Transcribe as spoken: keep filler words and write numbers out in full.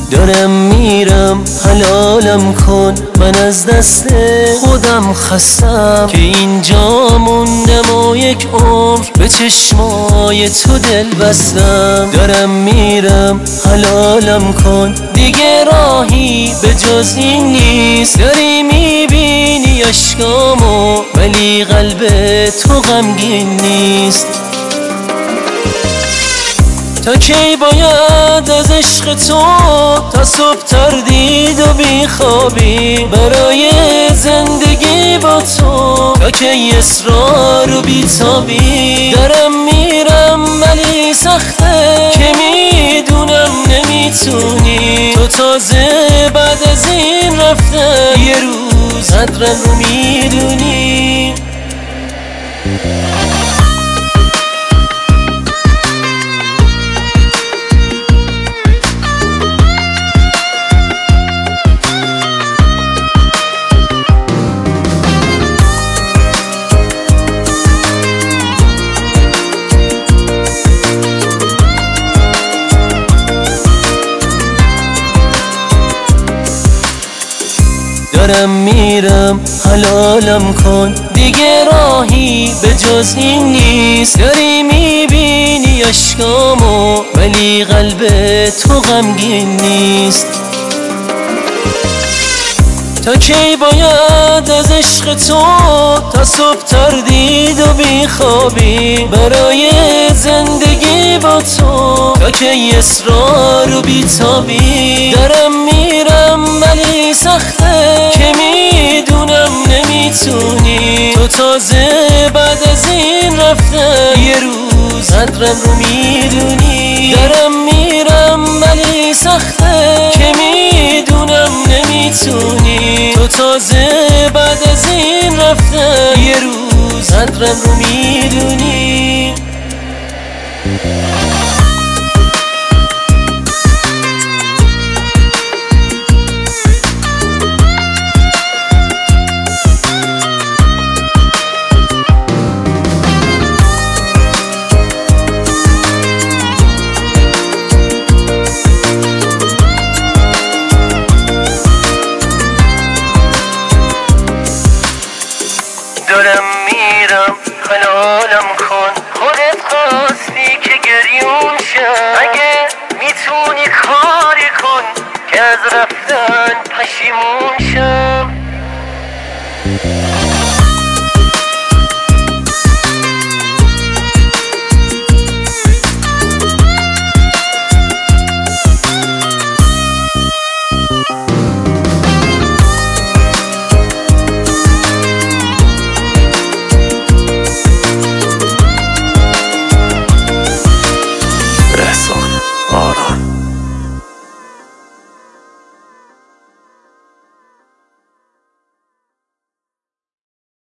دارم میرم حلالم کن، من از دست خودم خستم که اینجا موندم و یک عمر به چشمای تو دل بستم. دارم میرم حلالم کن، دیگه راهی به جز این نیست. داری میبینی اشکامو ولی قلب تو غمگین نیست. تا کی باید از عشق تو تا صبح تردید و بیخوابی برای زندگی با تو؟ تا کی اصرار و بیتابی؟ دارم میرم ولی سخته که میدونم نمیتونی. تو تازه بعد از این رفته یه روز قدرم رو میدونی. دارم میرم حلالم کن، دیگه راهی به جز این نیست. داری میبینی اشکامو ولی قلب تو غمگین نیست. تا کی باید از عشق تو تا صبح تردید و بیخوابی برای زندگی با تو؟ تا کی اصرار و بیتابی؟ دارم میرم ولی سخته که میدونم نمیتونی. تو تازه بعد از این رفته یه روز قدرم رو میدونی. دارم میرم ولی سخته که میدونم نمیتونی. تو تازه بعد از این رفته یه روز قدرم رو میدونی. دارم میرم حلالم کن، خودت خواستی که گریون شم. اگه میتونی کاری کن که از رفتن پشیمون شم.